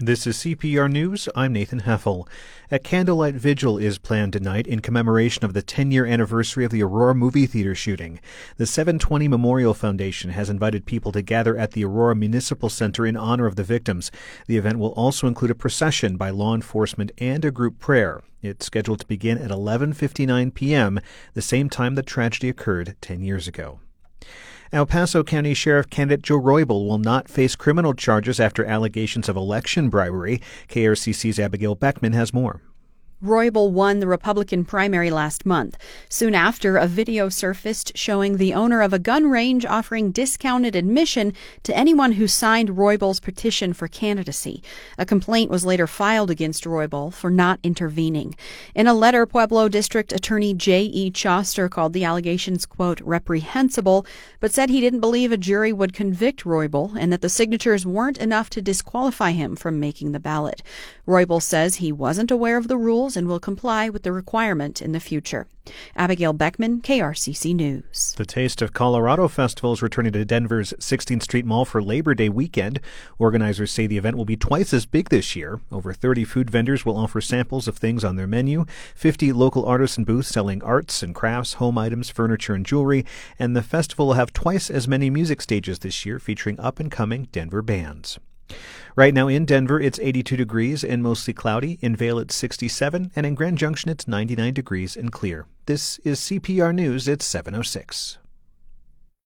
This is CPR News. I'm Nathan Heffel. A candlelight vigil is planned tonight in commemoration of the 10-year anniversary of the Aurora movie theater shooting. The 720 Memorial Foundation has invited people to gather at the Aurora Municipal Center in honor of the victims. The event will also include a procession by law enforcement and a group prayer. It's scheduled to begin at 11:59 p.m., the same time the tragedy occurred 10 years ago. El Paso County Sheriff candidate Joe Roybal will not face criminal charges after allegations of election bribery. KRCC's Abigail Beckman has more. Roybal won the Republican primary last month. Soon after, a video surfaced showing the owner of a gun range offering discounted admission to anyone who signed Roybal's petition for candidacy. A complaint was later filed against Roybal for not intervening. In a letter, Pueblo District Attorney J.E. Choster called the allegations, quote, reprehensible, but said he didn't believe a jury would convict Roybal and that the signatures weren't enough to disqualify him from making the ballot. Roybal says he wasn't aware of the rules and will comply with the requirement in the future. Abigail Beckman, KRCC News. The Taste of Colorado Festival is returning to Denver's 16th Street Mall for Labor Day weekend. Organizers say the event will be twice as big this year. Over 30 food vendors will offer samples of things on their menu, 50 local artists and booths selling arts and crafts, home items, furniture, and jewelry, and the festival will have twice as many music stages this year featuring up-and-coming Denver bands. Right now in Denver, it's 82 degrees and mostly cloudy. In Vail, it's 67, and in Grand Junction, it's 99 degrees and clear. This is CPR News at 7:06.